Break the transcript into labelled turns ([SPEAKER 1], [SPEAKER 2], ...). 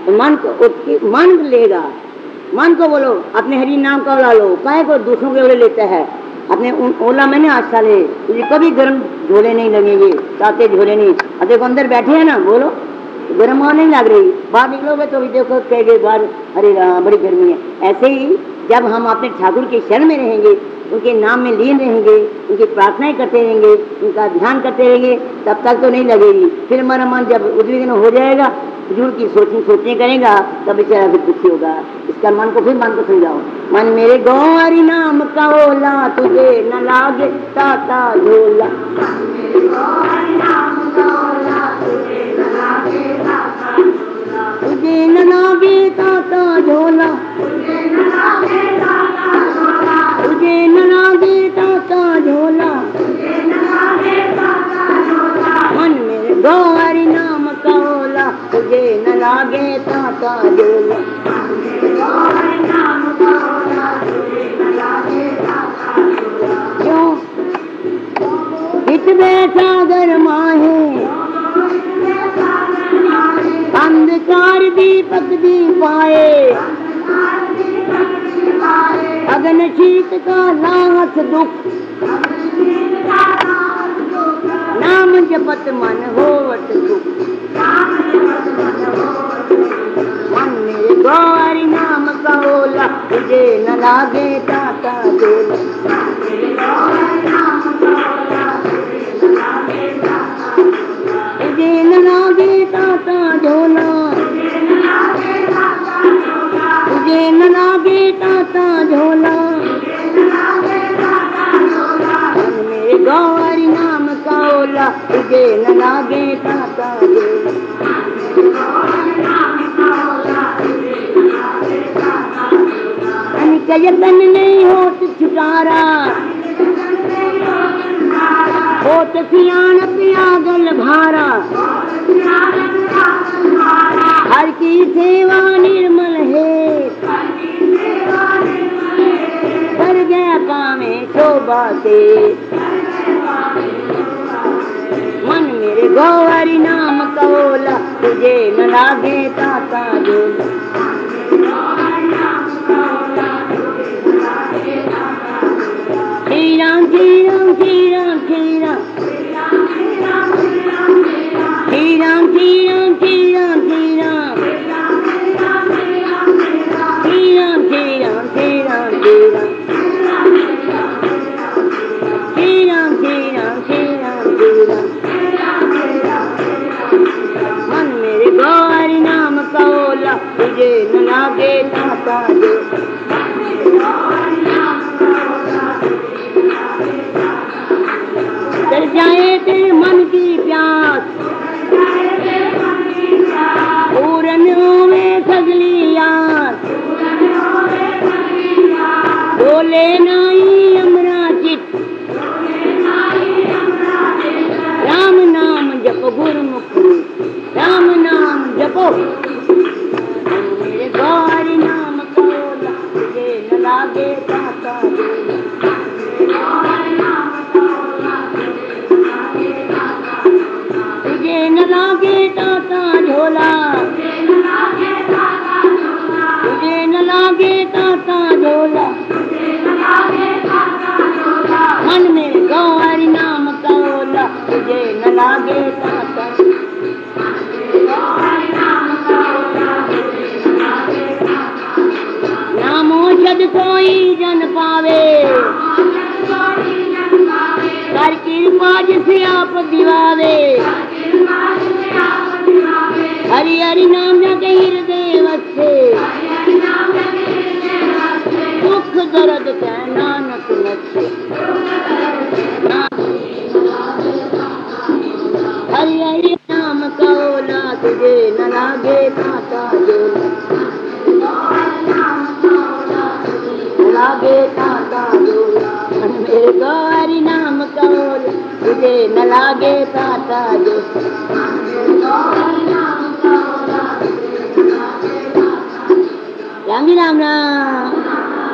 [SPEAKER 1] तो मन लेगा, मन को बोलो अपने हरि नाम का ओला लो, काहे को दूसरों के ओले लेता है। अपने ओला मैंने आस्था ले, तुझे कभी गर्म झोले नहीं लगेंगे, ताते झोले नहीं। अब देखो अंदर बैठे हैं ना, बोलो गर्म नहीं लग रही, बाहर निकलोगे तो भी देखो कहेंगे बाहर अरे बड़ी गर्मी है। ऐसे ही जब हम अपने ठाकुर के शरण में रहेंगे, उनके नाम में लीन रहेंगे, उनकी प्रार्थनाएं करते रहेंगे, उनका ध्यान करते रहेंगे, तब तक तो नहीं लगेगी। फिर हमारा मन जब उद्विग्न हो जाएगा, फजूल की सोचने करेगा, तब बेचारा फिर दुखी होगा। इसका मन को समझाओ, मन मेरे गौरी नाम का ओला, तुझे न लागे ताता झोला। तुझे न लागे ताता झोला, तुझे न लागे ताता झोला, मन मेरे गौरी नाम का ओला, तुझे न लागे ताता झोला। क्यों हित सागर माहे, अंधकार दीपक दीपाए, अगन शीत का नाथ दुख, नाम जपत मन होवत सुख। मन मेरे गौरी नाम का ओला, तुझे न लागे ताता झोला। तुझे न लागे ताता झोला, तुझे न लागे ताता झोला, मन मेरे गौरी नाम का ओला, तुझे न लागे ताता झोला। यतन नहीं होत छुटारा, होत सियान पियागल भारा, हर की सेवा निर्मल है, कर गया कामे शोभा से। मन मेरे गौरी नाम का ओला, तुझे न लागे ताता झोला। श्री राम श्री राम श्री राम श्री राम, श्री राम श्री राम श्री राम श्री राम, श्री राम श्री राम श्री राम श्री राम, श्री राम श्री राम श्री राम श्री राम। मन मेरे गौरी नाम का ओला, तुझे न लागे ताता झोला। तर जाए तेरे मन की प्यास, पूरन होवे सगली आस, बोले नाई अमरा चित, राम नाम जपो गुरुमुख, राम नाम जपो। मेरे गौरी नाम का ओला, तुझे न लागे ताता झोला। तुझे न लागे ताता झोला, तुझे न लागे ताता झोला, मन में गौरी नाम का ओला, तुझे न लागे ताता। नामो जद कोई जन पावे, कर कृपा जिसे आप दिवावे, हरि हरि नाम जग हृदय वसे, दुख दर्द के नानक नसे। हरि हरि नाम का ओला, तुझे न लागे ताता झोला। लागे ताता झोला, मेरे गौरी नाम का ओला, तुझे न लागे ताता झोला। राम राम राम।